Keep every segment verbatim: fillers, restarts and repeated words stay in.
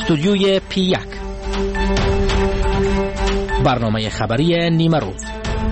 استودیوی پی یک، برنامه خبری نیمه روز.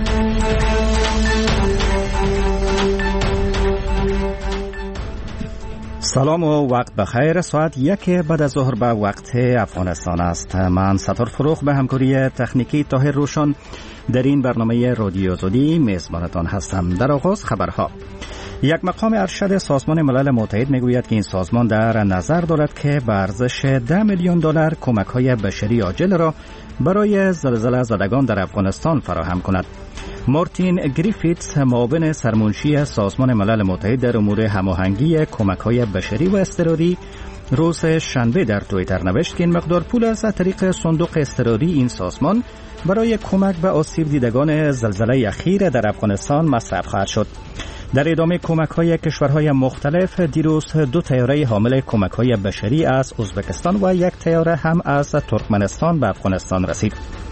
سلام و وقت بخیر. ساعت یک بعد از ظهر به وقت افغانستان است. من ستار فروخ به همکاری تکنیکی طاهر روشن در این برنامه رادیو زودی میزبانتان هستم. در آغاز خبرها. یک مقام ارشد سازمان ملل متحد میگوید که این سازمان در نظر دارد که به ارزش ده میلیون دلار کمک‌های بشری عاجل را برای زلزله زدگان در افغانستان فراهم کند. مارتین گریفیتس، معاون سرمنشی سازمان ملل متحد در امور هماهنگی کمک‌های بشری و اضطراری، روز شنبه در توییتر نوشت که این مقدار پول از طریق صندوق اضطراری این سازمان برای کمک به آسیب دیدگان زلزله اخیر در افغانستان مصرف خواهد شد. در ادامه کمک‌های کشورهای مختلف، دیروز دو طیاره حامل کمک‌های بشری از ازبکستان و یک طیاره هم از ترکمنستان به افغانستان رسید.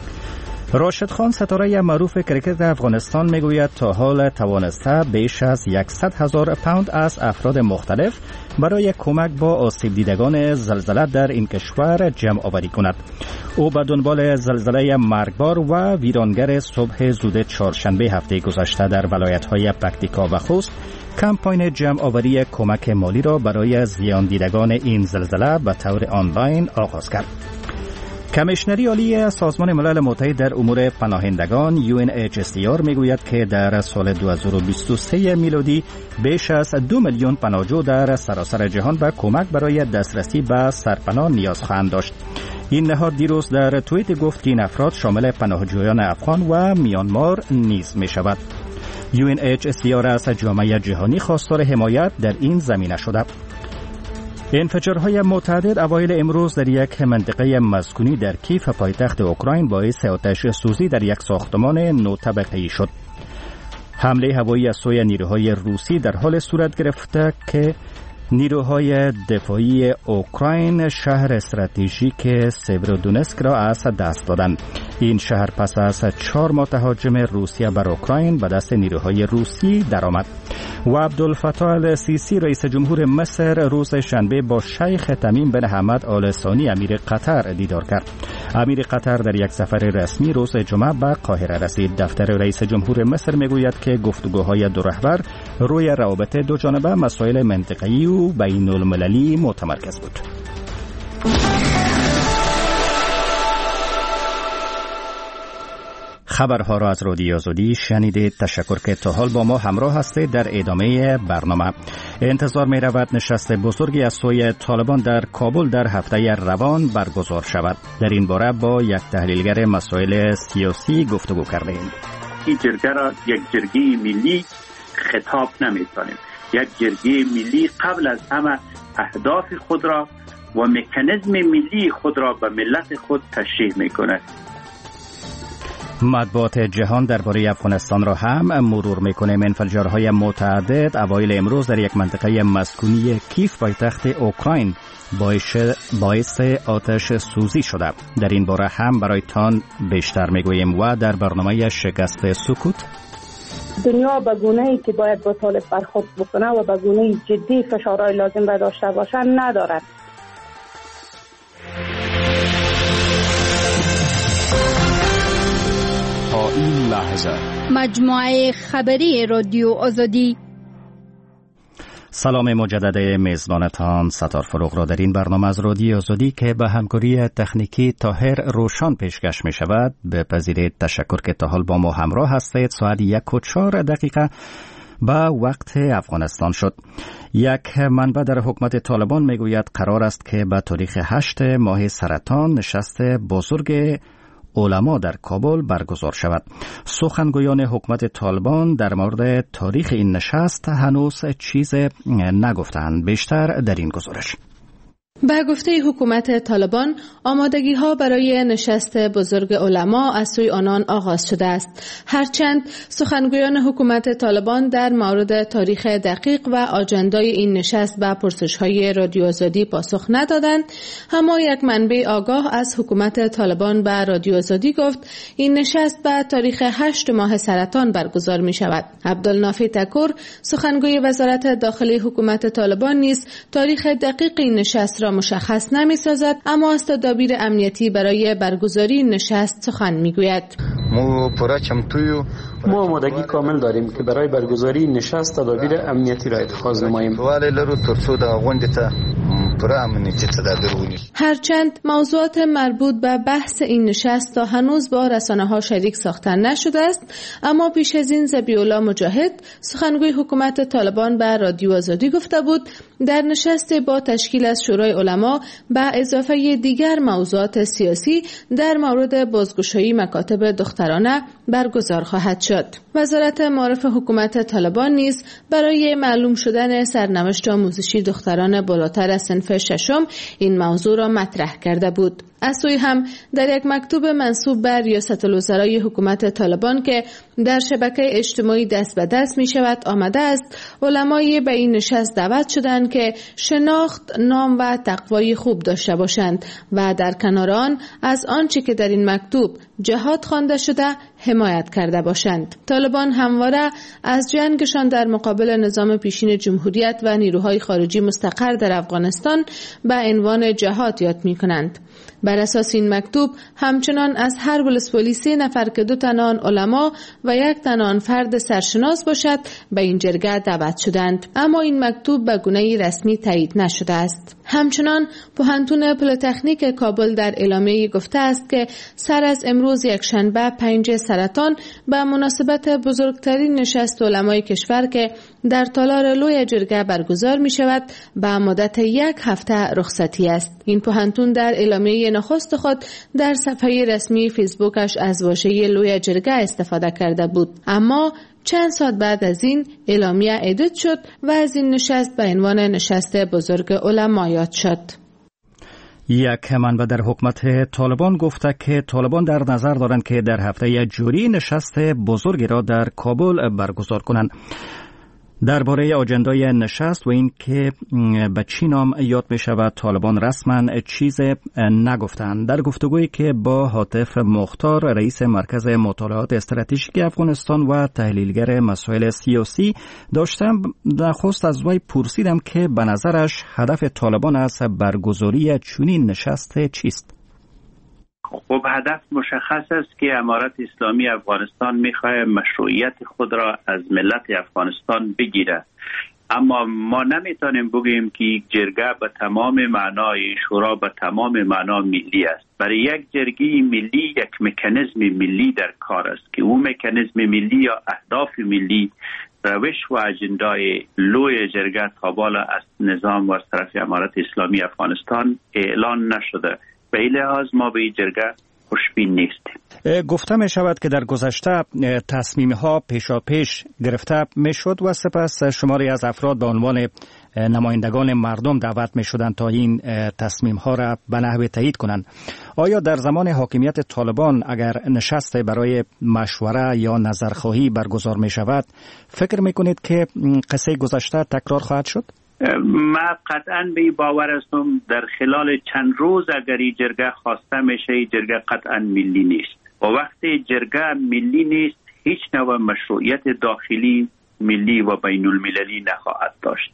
راشد خان، ستاره معروف کرکت افغانستان، میگوید تا حال توانسته بیش از صد هزار پوند از افراد مختلف برای کمک با آسیب دیدگان زلزله در این کشور جمع آوری کند. او به دنبال زلزله مرگبار و ویرانگر صبح زود چهارشنبه هفته گذشته در ولایت‌های پکتیکا و خوست کمپاین جمع آوری کمک مالی را برای زیان دیدگان این زلزله به طور آنلاین آغاز کرد. کمیشنری عالی سازمان ملل متحد در امور پناهندگان یو ان اچ سی آر میگوید که در سال دو هزار و بیست و سه میلادی بیش از دو میلیون پناهجو در سراسر جهان به کمک برای دسترسی به سرپناه نیاز خواهند داشت. این نهاد دیروز در توییت گفت که این افراد شامل پناهجویان افغان و میانمار نیز می شود. یو ان اچ سی آر از جامعه جهانی خواستار حمایت در این زمینه شده. انفجارهای متعدد اوایل امروز در یک منطقه مسکونی در کیف پایتخت اوکراین باعث آتش سوزی در یک ساختمان نو طبقه‌ای شد. حمله هوایی از سوی نیروهای روسی در حال صورت گرفته که نیروهای دفاعی اوکراین شهر استراتژیک سیورودونسک را از دست دادند. این شهر پس از چهار ماه تهاجم روسیه بر اوکراین به دست نیروهای روسی درآمد. و عبدالفتاح السیسی رئیس جمهور مصر روز شنبه با شیخ تمیم بن حمد آل ثانی امیر قطر دیدار کرد. امیر قطر در یک سفر رسمی روز جمعه به قاهره رسید. دفتر رئیس جمهور مصر میگوید که گفتگوهای دو رهبر روی روابط دو جانبه، مسائل منطقه‌ای و بین المللی متمرکز بود. خبرها را از رادیو زودی شنیدید. تشکر که تا حال با ما همراه هستید. در ادامه برنامه انتظار می رود نشست بزرگی از سوی طالبان در کابل در هفته روان برگزار شود. در این باره با یک تحلیلگر مسائل سیاسی گفتگو کردیم. این جرگه را یک جرگه ملی خطاب نمی کنیم. یک جرگه ملی قبل از همه اهداف خود را و مکانیزم ملی خود را به ملت خود تشریح می کند. مطبوعات جهان درباره افغانستان را هم مرور میکنیم. انفجارهای متعدد اوایل امروز در یک منطقه مسکونی کیف پایتخت اوکراین باعث باعث آتش سوزی شده. در این باره هم برایتان بیشتر میگوییم. و در برنامه شکست سکوت، دنیا به گونه‌ای که باید با طالب برخورد بکنه و به گونه‌ای جدی فشارهای لازم را داشته باشه ندارد. این لحظه مجموعه خبری رادیو آزادی. سلام مجدد میزبانتان ستار فروغ را در این برنامه از رادیو آزادی که به همکاری تکنیکی طاهر روشن پیشکش می شود بپذیرید. تشکر که تا حال با ما همراه هستید. ساعت یک و چهار دقیقه به وقت افغانستان شد. یک منبع در حکومت طالبان می گوید قرار است که به تاریخ هشت ماه سرطان نشست بزرگ علما در کابل برگزار شود. سخنگویان حکومت طالبان در مورد تاریخ این نشست هنوز چیز نگفتند. بیشتر در این گزارش. به گفته حکومت طالبان، آمادگی ها برای نشست بزرگ علما از سوی آنان آغاز شده است. هرچند سخنگویان حکومت طالبان در مورد تاریخ دقیق و آجندای این نشست به پرسش های رادیو آزادی پاسخ ندادند، اما یک منبع آگاه از حکومت طالبان به رادیو آزادی گفت این نشست به تاریخ هشت ماه سرطان برگزار می شود. عبدالنافی تکور، سخنگوی وزارت داخلی حکومت طالبان نیز تاریخ دقیق این نشست را مشخص نمی سازد، اما از تدابیر امنیتی برای برگزاری نشست سخن می گوید. ما آمادگی کامل داریم که برای برگزاری نشست تدابیر امنیتی را اتخاذ نماییم. هرچند موضوعات مربوط به بحث این نشست تا هنوز با رسانه‌ها شریک ساخته نشده است، اما پیش از این ذبیح‌الله مجاهد سخنگوی حکومت طالبان به رادیو آزادی گفته بود در نشست با تشکیل از شورای علما به اضافه دیگر موضوعات سیاسی در مورد بازگشایی مکاتب دخترانه برگزار خواهد شد. وزارت معارف حکومت طالبان نیز برای معلوم شدن سرنوشت آموزشی دختران بالاتر از صنف ششم این موضوع را مطرح کرده بود. از سوی هم در یک مکتوب منسوب به ریاست الوزرای حکومت طالبان که در شبکه اجتماعی دست به دست می شود آمده است، علمای به این نشست دعوت شدند که شناخت، نام و تقوای خوب داشته باشند و در کنار آن از آنچه که در این مکتوب جهاد خوانده شده حمایت کرده باشند. طالبان همواره از جنگشان در مقابل نظام پیشین جمهوریت و نیروهای خارجی مستقر در افغانستان به عنوان جهاد یاد می کنند. بر اساس این مکتوب همچنان از هر ولسوالی سه نفر که دو تن آن علما و یک تن آن فرد سرشناس باشد به این جرگه دعوت شدند، اما این مکتوب به گونه رسمی تایید نشده است. همچنان پوهنتون پلیتکنیک کابل در اعلامیه گفته است که سر از امروز یک شنبه پنج سرطان به مناسبت بزرگترین نشست علمای کشور که در تالار لوی جرگه برگزار می شود به مدت یک هفته رخصتی است. این پوهنتون در اعلامیه نخست خود در صفحه رسمی فیسبوکش از واژه لوی جرگه استفاده کرده بود، اما چند ساعت بعد از این اعلامیه ادیت شد و از این نشست به عنوان نشست بزرگ علما یاد شد. یک منبع در حکومت طالبان گفته که طالبان در نظر دارند که در هفته جوری نشست بزرگی را در کابل برگزار کنند. درباره آجندای نشست و این که به چی نام یاد می شود طالبان رسما چیز نگفتند. در گفتگویی که با هاتف مختار رئیس مرکز مطالعات استراتژیک افغانستان و تحلیلگر مسائل سیاسی داشتم، نخست از وی پرسیدم که به نظرش هدف طالبان از برگزاری چنین نشست چیست؟ خب هدف مشخص است که امارت اسلامی افغانستان میخواه مشروعیت خود را از ملت افغانستان بگیره، اما ما نمیتونیم بگیم که یک جرگه به تمام معنای شورا به تمام معنا ملی است. برای یک جرگه ملی یک مکانیزم ملی در کار است که اون مکانیزم ملی یا اهداف ملی روش و اجندای لوی جرگه تا بالا از نظام و از طرف امارت اسلامی افغانستان اعلان نشده. به این لحاظ ما به این جرگه خوشبین نیستیم. گفته می شود که در گذشته تصمیم ها پیشا پیش گرفته می شد و سپس شماری از افراد به عنوان نمایندگان مردم دعوت می شدند تا این تصمیم ها را به نحو تایید کنند. آیا در زمان حاکمیت طالبان اگر نشست برای مشوره یا نظرخواهی برگزار می شود، فکر می کنید که قصه گذشته تکرار خواهد شد؟ ما قطعا به باور هستم در خلال چند روز اگر این جرگه خواسته میشه، این جرگه قطعا ملی نیست و وقتی جرگه ملی نیست هیچ نوع مشروعیت داخلی ملی و بین المللی نخواهد داشت.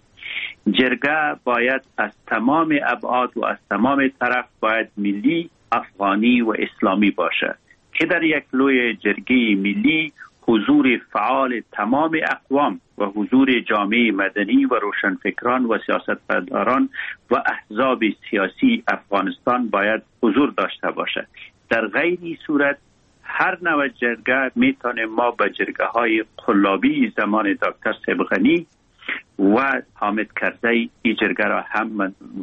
جرگه باید از تمام ابعاد و از تمام طرف باید ملی، افغانی و اسلامی باشه که در یک لوی جرگه ملی حضور فعال تمام اقوام و حضور جامعه مدنی و روشنفکران و سیاستمداران و احزاب سیاسی افغانستان باید حضور داشته باشد. در غیر این صورت هر نوع جرگه میتونه ما به جرگه های قلابی زمان دکتر سبغنی و حامد کرزی این جرگه را هم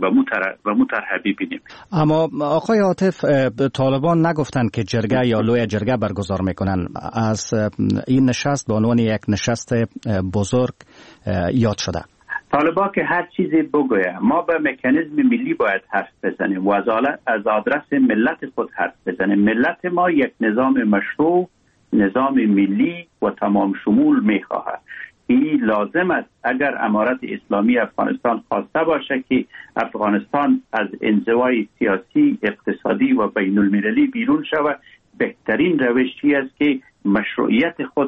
و مترحبی بینیم. اما آقای عاطف، طالبان نگفتند که جرگه یا لوی جرگه برگزار میکنن. از این نشست به عنوان یک نشست بزرگ یاد شده. طالبان که هر چیزی بگوید ما به مکانیزم ملی باید حرف بزنیم و از آدرس ملت خود حرف بزنیم. ملت ما یک نظام مشروع، نظام ملی و تمام شمول میخواهد. این لازم است اگر امارت اسلامی افغانستان خواسته باشه که افغانستان از انزوای سیاسی، اقتصادی و بین المللی بیرون شود، بهترین روشی است که مشروعیت خود را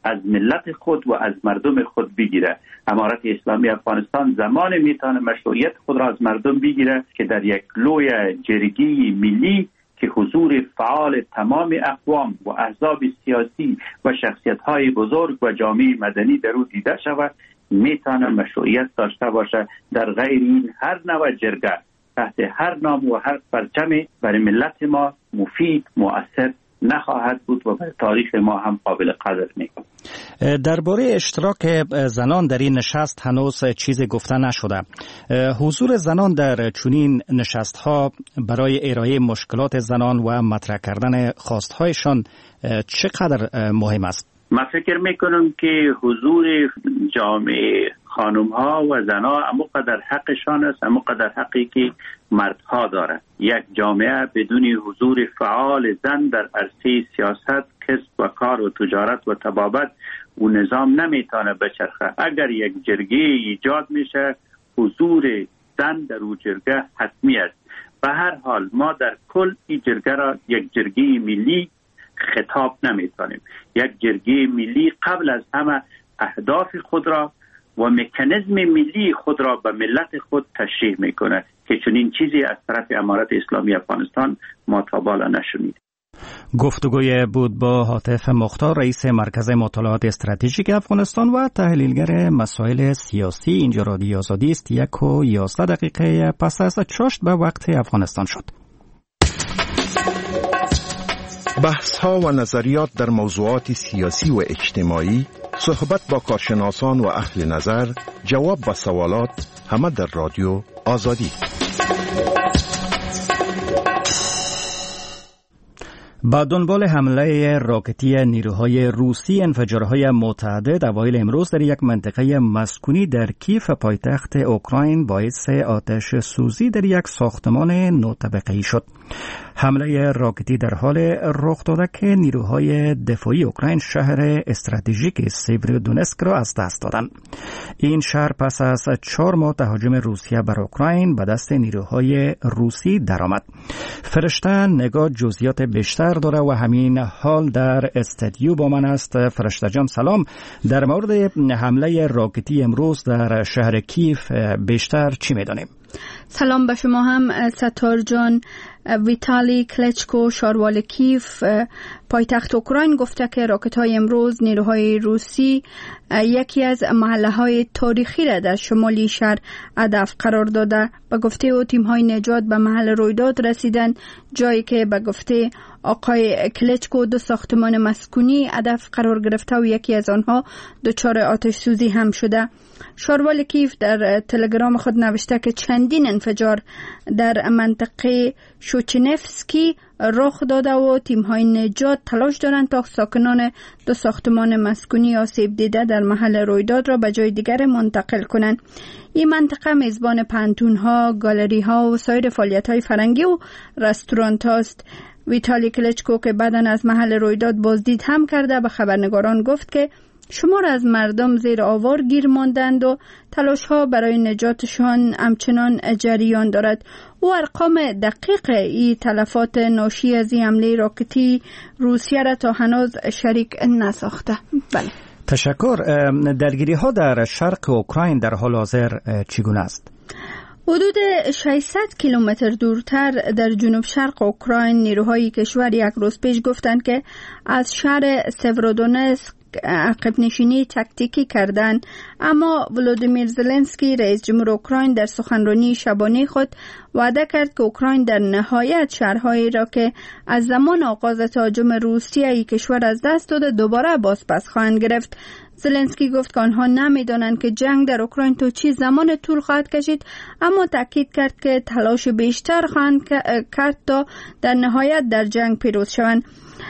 از ملت خود و از مردم خود بگیره. امارت اسلامی افغانستان زمان میتونه مشروعیت خود را از مردم بگیره که در یک لوی جرگی ملی که حضور فعال تمام اقوام و احزاب سیاسی و شخصیت‌های بزرگ و جامعه مدنی در او دیده شود، میتونه مشروعیت داشته باشه. در غیر این هر نوع جرگه تحت هر نام و هر پرچمی برای ملت ما مفید مؤثر نخواهد بود و برای تاریخ ما هم قابل قدر نیست. درباره اشتراک زنان در این نشست هنوز چیزی گفته نشده. حضور زنان در چنین نشست‌ها برای ارائه مشکلات زنان و مطرح کردن خواست‌هایشان چقدر مهم است؟ من فکر میکنم که حضور جامعه خانم‌ها و زنها همونقدر حقشان است، همونقدر حقی که مردها داره. یک جامعه بدون حضور فعال زن در عرصه سیاست، کسب و کار و تجارت و طبابت و نظام نمیتونه بچرخه. اگر یک جرگه ایجاد میشه، حضور زن در اون جرگه حتمی است. به هر حال ما در کل این جرگه را یک جرگه ملی خطاب نمیتونیم. یک جرگه ملی قبل از همه اهداف خود را و مکانیزم ملی خود را به ملت خود تشریح میکنه که چنین چیزی از طرف امارت اسلامی افغانستان ما تا بالا نشنید. گفتگوی بود با هاتف مختار، رئیس مرکز مطالعات استراتژیک افغانستان و تحلیلگر مسائل سیاسی. اینجا رادیو آزادی است. یک و یازده دقیقه پس از چاشت به وقت افغانستان شد. بحث ها و نظریات در موضوعات سیاسی و اجتماعی، صحبت با کارشناسان و اهل نظر، جواب به سوالات، همه در رادیو آزادی. با دنبال حمله راکتی نیروهای روسی، انفجارهای متعدد اوایل امروز در یک منطقه مسکونی در کیف پایتخت اوکراین باعث آتش سوزی در یک ساختمان نو طبقه‌ای شد. حمله راکتی در حال رخ داده که نیروهای دفاعی اوکراین شهر استراتژیک سیورودونسک را از دست دادند. این شهر پس از چهار ماه تهاجم روسیه بر اوکراین به دست نیروهای روسی درآمد. فرشته نگاه جزئیات بیشتر داره و همین حال در استودیو با من است. فرشته جان سلام. در مورد حمله راکتی امروز در شهر کیف بیشتر چی می‌دانیم؟ سلام به شما هم ستار جان. ویتالی کلچکو شاروال کیف پایتخت اوکراین گفته که راکت‌های امروز نیروهای روسی یکی از محله‌های تاریخی را در شمالی شهر هدف قرار داده. به گفته او تیم‌های نجات به محل رویداد رسیدن، جایی که به گفته آقای کلچکو دو ساختمان مسکونی هدف قرار گرفته و یکی از آنها دچار آتش سوزی هم شده. شاروال کیف در تلگرام خود نوشته که چندین انفجار در منطقه شوچنفسکی رخ داده و تیم‌های نجات تلاش دارند تا ساکنان دو ساختمان مسکونی آسیب دیده در محل رویداد را به جای دیگر منتقل کنند. این منطقه میزبان پانتون‌ها، گالری‌ها و سایر فعالیت‌های فرهنگی و رستوران‌ها است. ویتالی کلچکو که بعداً از محل رویداد بازدید هم کرده به خبرنگاران گفت که شمار از مردم زیر آوار گیر ماندند و تلاش ها برای نجاتشان همچنان جریان دارد. او ارقام دقیق ای تلفات ناشی از این حمله راکتی روسیه را تا هنوز شریک نساخته. بله. تشکر. درگیری ها در شرق اوکراین در حال حاضر چگونه است؟ حدود ششصد کیلومتر دورتر در جنوب شرق اوکراین نیروهای کشور یک روز پیش گفتند که از شهر سیورودونسک عقب نشینی تاکتیکی کردن، اما ولودیمیر زلنسکی رئیس جمهور اوکراین در سخنرانی شبانه خود وعده کرد که اوکراین در نهایت شهرهایی را که از زمان آغاز تهاجم روسیه ای کشور از دست داده دوباره بازپس خواهند گرفت. زلنسکی گفت که آنها نمیدانند که جنگ در اوکراین تا چه زمان طول خواهد کشید، اما تاکید کرد که تلاش بیشتر خواهند کرد تا در نهایت در جنگ پیروز شوند.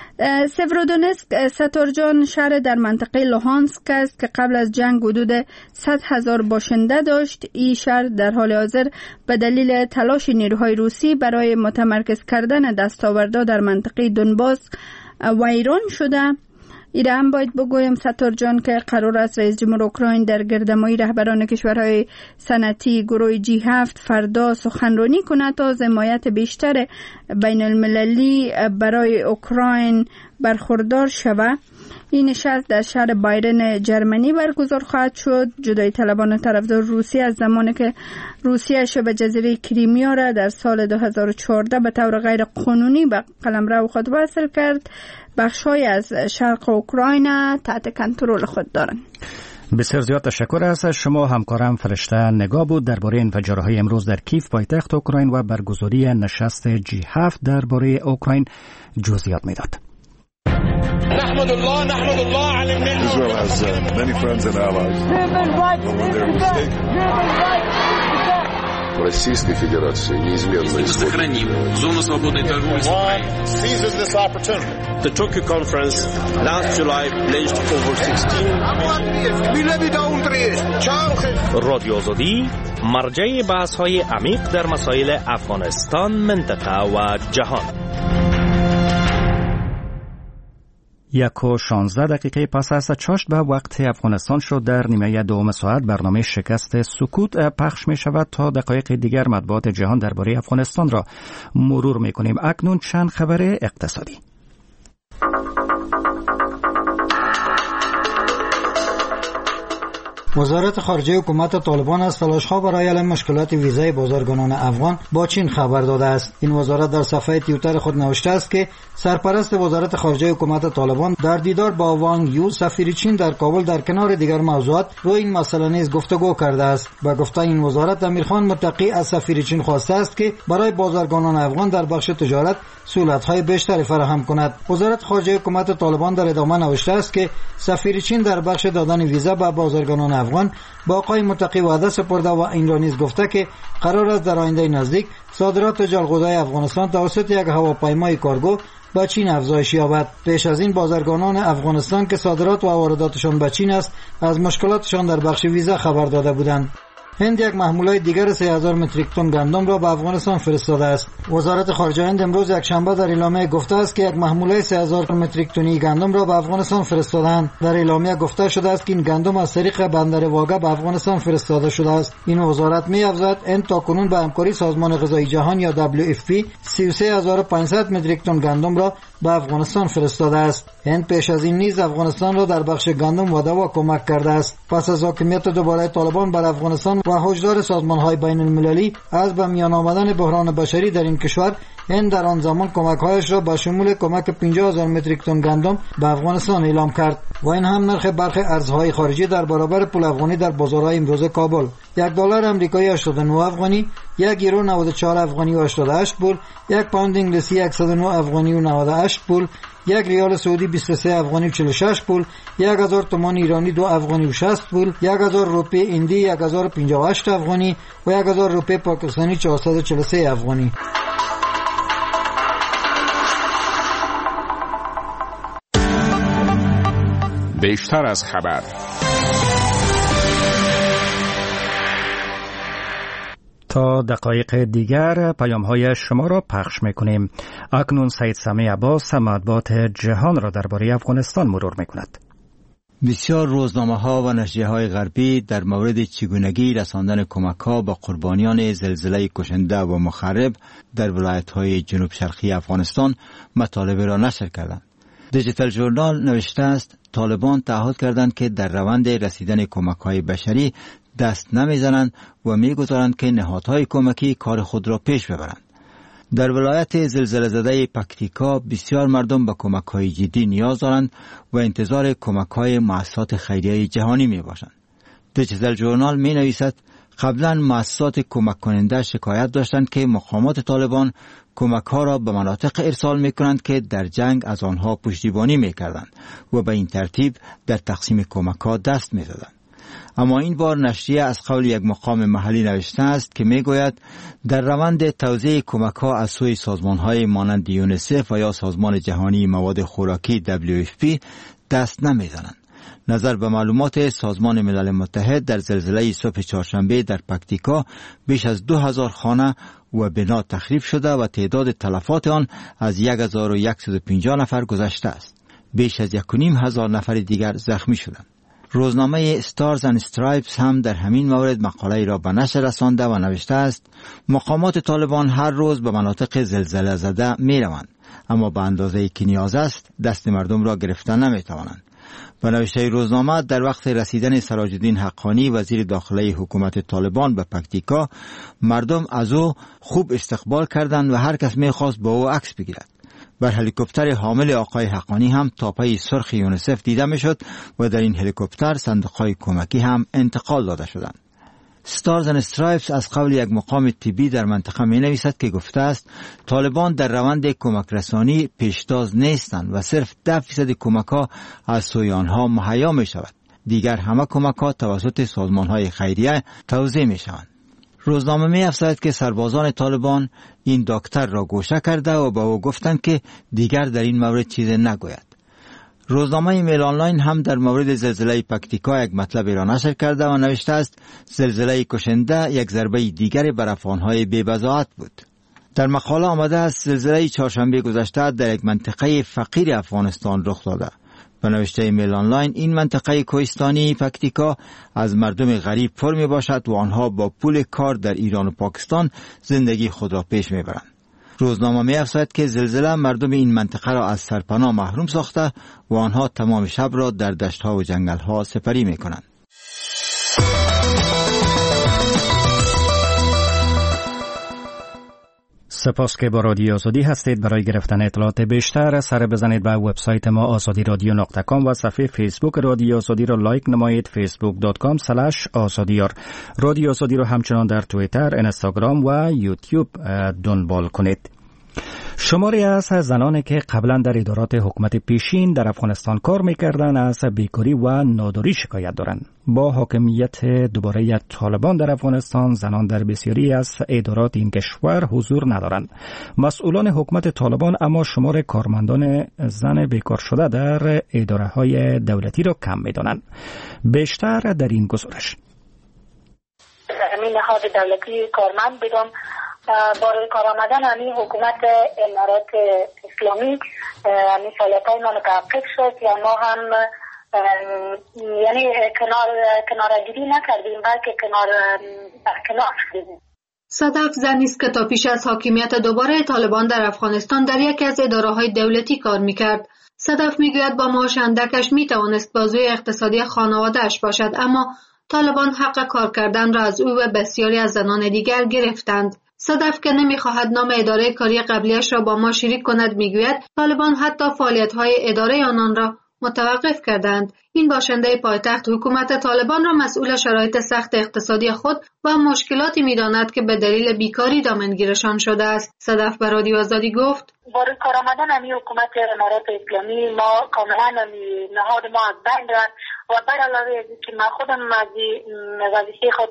سیورودونسک ستارجان شهر در منطقه لوهانسک است که قبل از جنگ حدود صد هزار باشنده داشت. این شهر در حال حاضر به دلیل تلاش نیروهای روسی برای متمرکز کردن دستاوردها در منطقه دونباس ویران شده. ایره هم باید بگویم ستار جان که قرار است رئیس جمهور اوکراین در گردهمایی رهبران کشورهای صنعتی گروه جی هفت فردا سخنرانی کند تا حمایت بیشتر بین المللی برای اوکراین برخوردار شود. این نشست در شهر بایرن جرمنی برگزار خواهد شد. جدای طلبان طرفدار روسیه از زمانی که روسیه شبه جزیره کریمیا را در سال دو هزار و چهارده به طور غیر قانونی به قلمرو خود وصل کرد، بخش‌های از شرق اوکراین تحت کنترل خود دارند. بسیار زیاد تشکر از شما. همکارم فرشته نگاه بود درباره انفجارهای امروز در کیف پایتخت اوکراین و برگزاری نشست جی هفت درباره اوکراین جزئیات میداد. نحمد الله نحمد الله علی الملل. Israel has uh, many friends and allies. Российской Федерации неизменно сохраним зону свободной торговли. Seizes this opportunity. The Tokyo conference last July pledged over sixteen رادیو آزادی مرجع بحث‌های عمیق در مسائل افغانستان، منطقه و جهان. یک و شانزده دقیقه پس از چاشت به وقت افغانستان شد. در نیمه دوم ساعت برنامه شکست سکوت پخش می شود. تا دقایق دیگر مطبوعات جهان درباره افغانستان را مرور می کنیم. اکنون چند خبر اقتصادی. وزارت خارجه حکومت طالبان از تلاش‌ها برای حل مشکلات ویزای بازرگانان افغان با چین خبر داده است. این وزارت در صفحه توییتر خود نوشته است که سرپرست وزارت خارجه حکومت طالبان در دیدار با وانگ یو سفیر چین در کابل در کنار دیگر موضوعات روی این مسئله نیز گفتگو کرده است. با گفته این وزارت، امیرخان متقی از سفیر چین خواسته است که برای بازرگانان افغان در بخش تجارت سهولت‌های بیشتری فراهم کند. وزارت خارجه حکومت طالبان در ادامه نوشته است که سفیر چین در بخش دادن ویزا به بازرگانان افغان با آقای متقی وعده سپرده و این را نیز گفته که قرار است در آینده نزدیک صادرات جلغوزه افغانستان توسط یک هواپیمای کارگو به چین افزایش یابد. پیش از این بازرگانان افغانستان که صادرات و وارداتشان به چین است از مشکلاتشان در بخش ویزا خبر داده بودند. هند یک محموله دیگر سه هزار متریک تن گندم را به افغانستان فرستاده است. وزارت خارجه هند امروز یک شنبه در اعلامیه گفته است که یک محموله سه هزار متریک تنی گندم را به افغانستان فرستادند. در اعلامیه گفته شده است که این گندم از طریق بندر واگه به افغانستان فرستاده شده است. این وزارت می‌افزاید هند تاکنون به همکاری سازمان غذایی جهان یا دبلیو اف پی سی و سه هزار و پانصد متریک تن گندم را به افغانستان فرستاده است. هند پیش از این نیز افغانستان را در بخش گندم و دوا کمک کرده است. پس از حاکمیت دوباره طالبان بر افغانستان و هشدار سازمان‌های بین‌المللی از به میان آمدن بحران بشری در این کشور، هند در آن زمان کمک‌هایش را به شمول کمک پنجاه هزار متریک تن گندم به افغانستان اعلام کرد و این هم نرخ برخی ارزهای خارجی در برابر پول افغانی در بازارهای امروز کابل. یک دلار آمریکایی هشتاد و نه افغانی، یک یورو نود و چهار افغانی و هشتاد و هشت پول، یک پوند انگلیسی صد و نه افغانی و نود و هشت پول، یک ریال سعودی بیست و سه افغانی و چهل و شش پول، یک هزار تومان ایرانی دو افغانی و شصت پول، یک هزار روپیه هندی یک هزار و پنجاه و هشت افغانی و یک هزار روپیه پاکستانی چهارصد و چهل و سه افغانی. بیشتر از خبر. تا دقایق دیگر پیام های شما را پخش میکنیم. اکنون سید سمیع عباس مطبوعات جهان را درباره افغانستان مرور میکند. بسیار روزنامه ها و نشریه های غربی در مورد چگونگی رساندن کمک ها به قربانیان زلزله کشنده و مخرب در ولایت های جنوب شرقی افغانستان مطالب را نشر کردند. دیجیتال ژورنال نوشته است طالبان تعهد کردند که در روند رسیدن کمک های بشری دست نمیزنند و میگذارند که نهادهای کمکی کار خود را پیش ببرند. در ولایت زلزله زده پکتیکا بسیار مردم به کمک های جدی نیاز دارند و انتظار کمک های مؤسسات خیریه جهانی می باشند. دیجیتال ژورنال می نویسد قبلا مؤسسات کمک کننده شکایت داشتند که مقامات طالبان کمک ها را به مناطق ارسال می کنند که در جنگ از آنها پشتیبانی می کردند و به این ترتیب در تقسیم کمک ها دست می زدند. اما این بار نشریه از قول یک مقام محلی نوشته است که می گوید در روند توزیع کمک ها از سوی سازمان های مانند یونیسف و یا سازمان جهانی مواد خوراکی دبلیو اف پی دست نمی زنند. نظر به معلومات سازمان ملل متحد در زلزله صبح چهارشنبه در پکتیکا بیش از دو هزار خانه و بنا تخریب شده و تعداد تلفات آن از یک هزار و صد و پنجاه نفر گذشته است. بیش از یک و نیم هزار نفر دیگر زخمی شدند. روزنامه استارز اند استرایپس هم در همین مورد مقاله را به نشر رسانده و نوشته است مقامات طالبان هر روز به مناطق زلزله زده می روند اما به اندازه‌ای که نیاز است دست مردم را گرفتن نمی‌توانند. به نوشته روزنامه در وقت رسیدن سراج الدین حقانی وزیر داخلی حکومت طالبان به پکتیکا، مردم از او خوب استقبال کردند و هر کس می‌خواست با او عکس بگیرد. بر هلیکوپتر حامل آقای حقانی هم تاپه سرخ یونیسف دیده میشد و در این هلیکوپتر صندوق‌های کمکی هم انتقال داده شدند. ستارز اند استرایپس از قول یک مقام طبی در منطقه می نویسد که گفته است طالبان در روند کمک رسانی پیشتاز نیستند و صرف ده فیصد کمک ها از سوی آنها مهیا می شود. دیگر همه کمک ها توسط سازمان های خیریه توزیع می شوند. روزنامه می افزاید که سربازان طالبان این دکتر را گوشه کرده و به او گفتند که دیگر در این مورد چیزی نگوید. روزنامه میل آنلاین هم در مورد زلزله پکتیکا یک مطلب را نشر کرده و نوشته است زلزله کشنده یک ضربه دیگر بر افغان‌های بی‌بضاعت بود. در مقاله آمده است زلزله چهارشنبه گذشته در یک منطقه فقیر افغانستان رخ داده. به نوشته میل آنلاین این منطقه کوهستانی پکتیکا از مردم غریب پر می باشد و آنها با پول کار در ایران و پاکستان زندگی خود را پیش می برند. روزنامه می افزاید که زلزله مردم این منطقه را از سرپناه محروم ساخته و آنها تمام شب را در دشت‌ها و جنگل‌ها سپری می کنند. سپاس که با رادیو آزادی هستید. برای گرفتن اطلاعات بیشتر سر بزنید به وبسایت ما آزادی رادیو نقطه کام و صفحه فیسبوک رادیو آزادی را لایک نمایید فیسبوک دات کام اسلش آزادیار. رادیو آزادی را همچنان در توییتر، اینستاگرام و یوتیوب دنبال کنید. شماری از زنانی که قبلا در ادارات حکومت پیشین در افغانستان کار میکردند از بیکاری و ناداری شکایت دارند. با حاکمیت دوباره طالبان در افغانستان زنان در بسیاری از ادارات این کشور حضور ندارند. مسئولان حکومت طالبان اما شمار کارمندان زن بیکار شده در اداره های دولتی را کم میدانند. بیشتر در این گزارش. همین نهاد دولتی کارمند بدون برای کار آمدن همین حکومت امارات اسلامی همین فعالیت‌های ما متوقف شد یا ما هم یعنی کنار کنارگیری نکردیم بلکه کنار کنار شدیم. صدف زنی است که تا پیش از حاکمیت دوباره طالبان در افغانستان در یکی از اداره‌های دولتی کار می‌کرد. صدف می‌گوید با معاش اندکش می‌توانست بازوی اقتصادی خانواده‌اش باشد، اما طالبان حق کار کردن را از او و بسیاری از زنان دیگر گرفتند. صدف که نمیخواهد نام اداره کاری قبلیش را با ما شریک کند میگوید طالبان حتی فعالیت‌های اداره آنان را متوقف کردند. این باشنده پایتخت حکومت طالبان را مسئول شرایط سخت اقتصادی خود و مشکلاتی می‌داند که به دلیل بیکاری دامنگیرشان شده است. صدف به رادیو آزادی گفت: برای کار آمدن همین حکومت امارات اسلامی ما کاملا نهاد ما از بین رفت و بر علاوه از که من خودم از وظیفه خود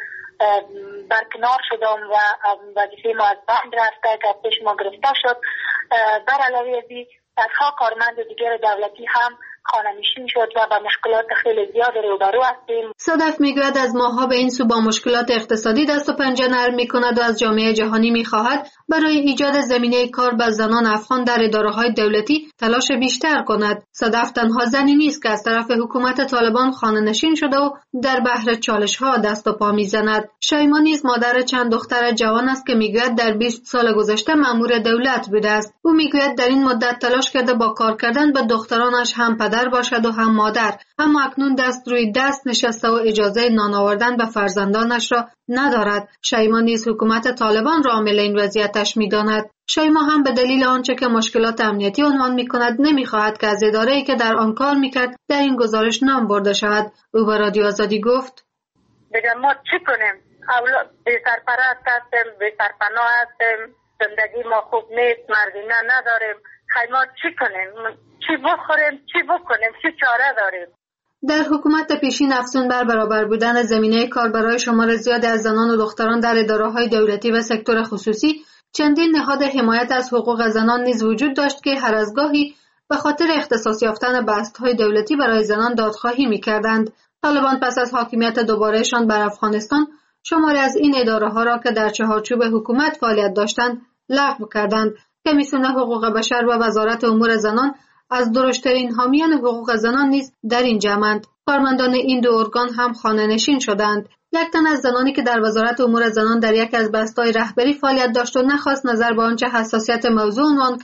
برکنار شدم و وظیفه ما از بین رفته که پیش ما گرفته شد. بر علاوه از صدها کارمند دیگر دولتی هم خانه‌نشین شد و با مشکلات خیلی زیاد روبرو هستیم. صدف میگوید از ماها به این سو با مشکلات اقتصادی دست و پنجه نرم میکند و از جامعه جهانی میخواهد برای ایجاد زمینه کار به زنان افغان در اداره‌های دولتی تلاش بیشتر کند. صدف تنها زنی نیست که از طرف حکومت طالبان خانه‌نشین شده و در بحر چالش‌ها دست و پا میزند. شایما نیز مادر چند دختر جوان است که میگوید در بیست سال گذشته مأمور دولت بوده است. او میگوید در این مدت تلاش کرده با کار کردن به دخترانش هم پدر باشد و هم مادر، اما اکنون دست روی دست نشسته و اجازه نان آوردن به فرزندانش را ندارد. شایما نیز حکومت طالبان را عامل این وضعیتش می‌داند. شایما هم به دلیل آنچه که مشکلات امنیتی عنوان می‌کند نمی‌خواهد که از اداره‌ای که در آن کار می‌کرد در این گزارش نام برده شود. او به رادیو آزادی گفت: بگم ما چی کنیم؟ اولاد بی سرپرست هستیم، بی سرپناه هستیم، زندگی ما خوب نیست، مردینه نداریم. خیلی ما چی کنیم؟ چی بخوریم؟ چی بکنیم؟ چی چاره داریم؟ در حکومت پیشین افزون بر برابر بودن زمینه کار برای شمار زیاد از زنان و دختران در اداره‌های دولتی و سکتور خصوصی، چندین نهاد حمایت از حقوق زنان نیز وجود داشت که هر از گاهی به خاطر اختصاص یافتن بست‌های دولتی برای زنان دادخواهی می‌کردند. طالبان پس از حاکمیت دوبارهشان بر افغانستان شماری از این اداره‌ها را که در چهارچوب حکومت فعالیت داشتند لغو کردند. کمیسیون حقوق بشر و وزارت امور زنان از درشترین حامیان حقوق زنان نیز در این جمعند. کارمندان این دو ارگان هم خانه‌نشین شدند. یک تن از زنانی که در وزارت امور زنان در یک از بست‌های رهبری فعالیت داشت و نخواست نظر به آنچه حساسیت موضوع عنوان کرد،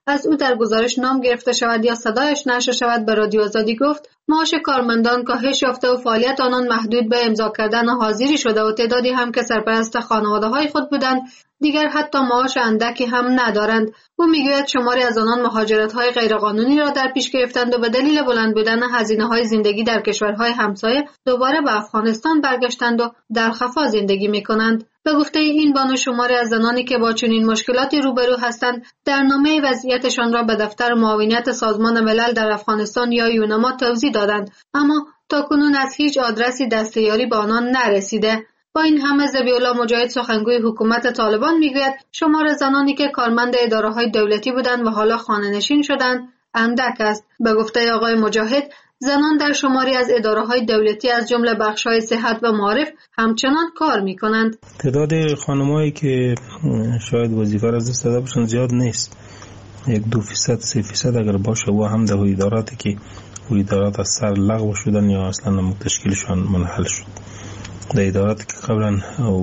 از او در گزارش نام گرفته شود یا صدایش نشر شود به رادیو آزادی گفت معاش کارمندان کاهش یافته و فعالیت آنان محدود به امضا کردن حاضری شده و تعدادی هم که سرپرست خانواده‌های خود بودند دیگر حتی معاش اندکی هم ندارند. او میگوید شماری از آنان مهاجرت‌های غیرقانونی را در پیش گرفتند و به دلیل بلند بودن هزینه‌های زندگی در کشورهای همسایه دوباره به افغانستان برگشتند و در خفا زندگی می‌کنند. به گفته این بانو شماری از زنانی که با چنین مشکلاتی روبرو هستند در نامه وضعیتشان را به دفتر معاونیت سازمان ملل در افغانستان یا یونما توضیح دادند، اما تاکنون از هیچ آدرسی دستیاری به آنان نرسیده. با این همه ذبیح‌الله مجاهد سخنگوی حکومت طالبان میگوید شمار زنانی که کارمند اداره‌های دولتی بودند و حالا خانه‌نشین شدند اندک است. به گفته آقای مجاهد زنان در شماری از اداره‌های دولتی از جمله بخش‌های صحت و معارف همچنان کار می‌کنند. تعداد خانم‌هایی که شاید وظیفه را از دست داده باشند زیاد نیست. یک دو فیصد سه فیصد اگر باشه و هم در اداراتی که و ادارات از سر لغو شدن یا اصلا تشکیلشان منحل شد. در اداراتی که قبلا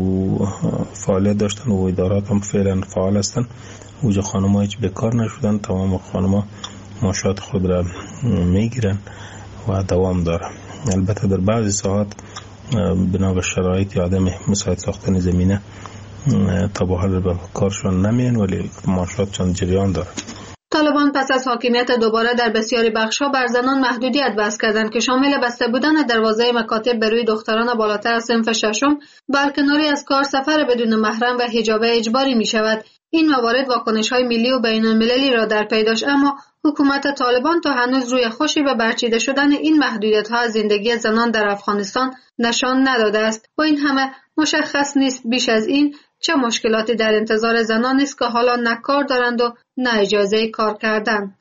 فعالیت داشتن و ادارات هم فعلا فعال هستند اوجا خانم‌هایی که بیکار نشدن تمام خانم‌ها معاشات خود را میگیرن و دوام داره. البته در بعضی ساعات بنا به شرایط آدم مساعد ساختن زمینه تا به حال به کارشون نمیان ولی معاشاتشان جریان داره. طالبان پس از حاکمیت دوباره در بسیاری بخش‌ها بر زنان محدودیت وضع کردند که شامل بسته بودن دروازه مکاتب به روی دختران بالاتر از صنف ششم، برکناری از کار، سفر بدون محرم و حجاب اجباری می شود. این موارد واکنش‌های ملی و بین‌المللی را در پی داشت، اما حکومت طالبان تا هنوز روی خوشی به برچیده شدن این محدودیت‌ها از زندگی زنان در افغانستان نشان نداده است. با این همه مشخص نیست بیش از این چه مشکلاتی در انتظار زنان است که حالا نه کار دارند و نه اجازه کار کردن.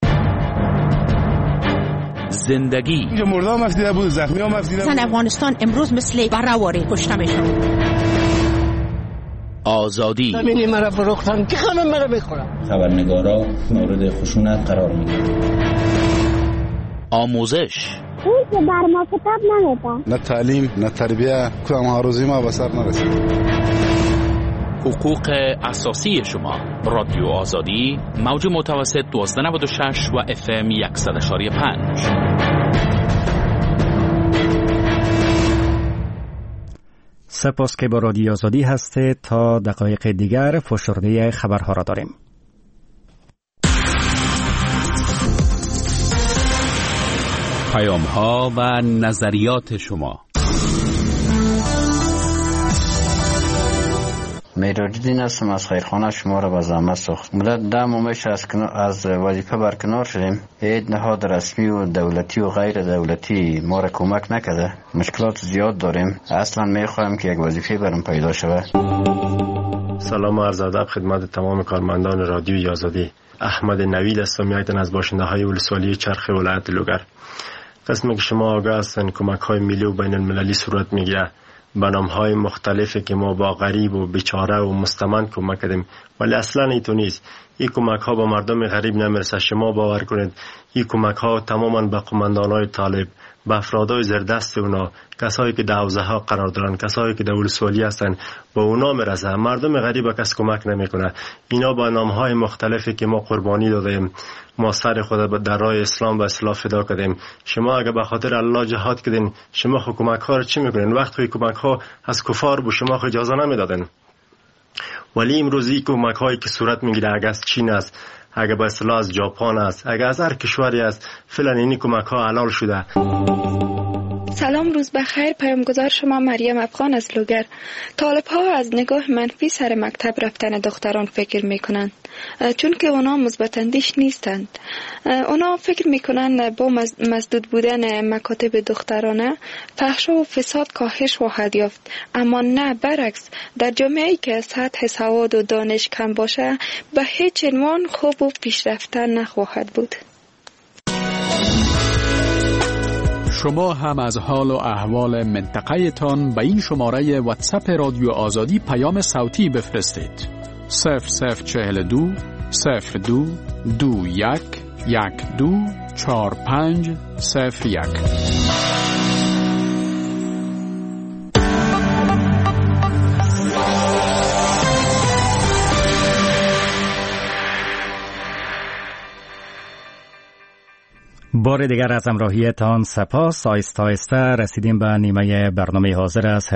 زندگی اینجا مرده هم افزیده بود، زخمی هم افزیده بود. زن افغانستان امروز مثل برهواری کشته میشن. آزادی زمینی مرا فروختن که همه مرا بخورم. خبرنگارا مورد خشونت قرار میگیرن. آموزش اون که بر ما کتاب نمیده. نه تعلیم نه تربیه کدام آرزوی ما به سر نرسید. حقوق اساسی شما. رادیو آزادی موج متوسط دوازده نود و شش و اف ام صد و پنج. سپاس که با رادیو آزادی هسته. تا دقایق دیگر فشرده خبرها را داریم. پیام ها و نظریات شما. میراجدین هستم از خیرخانه. شما را به زحمت ساخت. مدت ده ماهش از از وظیفه برکنار شدیم. هیچ نهاد رسمی و دولتی و غیر دولتی ما را کمک نکرده. مشکلات زیاد داریم. اصلا میخوایم که یک وظیفه برام پیدا شود. سلام و عرض ادب خدمت تمام کارمندان رادیوی آزادی. احمد نوید هستم، میایدن از باشنده های ولسوالی چرخ ولایت لوگر. قسمی که شما آگاه هستن کمک های ملی و بین المللی صورت میگیره. برنامه‌های مختلفی که ما با غریب و بیچاره و مستمند کمک کردیم، ولی اصلا اینطور نیست. این کمک ها با مردم غریب نمیرسه. شما باور کنید این کمک ها تماما به قماندانای طالب، به افرادای زیردست اونا، کسایی که در حوزه ها قرار دارن، کسایی که در ولسوالی هستن، با اونا میرسه. مردم غریب کس کمک نمیکنه. اینا با نامهای مختلفی که ما قربانی دادیم، ما سر خود در راه اسلام و اصلاح فدا کردیم. شما اگه به خاطر الله جهاد کردین، شما خو کمک ها رو چی میکنین؟ وقتی کمک ها از کفار بود شما خو اجازه نمیدادین. ولی امروزی کمک هایی که صورت میگیره، اگه از چین است، اگه به اصطلاح از ژاپن است، اگه از هر کشوری است، فعلا این کمک ها حلال شده. سلام، روز بخیر. پیامگذار شما مریم افغان از لوگر. طالب ها از نگاه منفی سر مکتب رفتن دختران فکر میکنند، چون که اونا مثبت اندیش نیستند. اونا فکر میکنند با مسدود بودن مکاتب دخترانه فحش و فساد کاهش خواهد یافت، اما نه، برعکس. در جامعه‌ای که سطح سواد و دانش کم باشه به هیچ عنوان خوب و پیشرفته نخواهد بود. شما هم از حال و احوال منطقه تان به این شماره واتساپ رادیو آزادی پیام صوتی بفرستید. صفر صفر چهل دو صفر دو دو یک یک دو چهار پنج صفر یک. بار دیگر از همراهیتان سپاس. آیسته آیسته رسیدیم به نیمه برنامه حاضر است.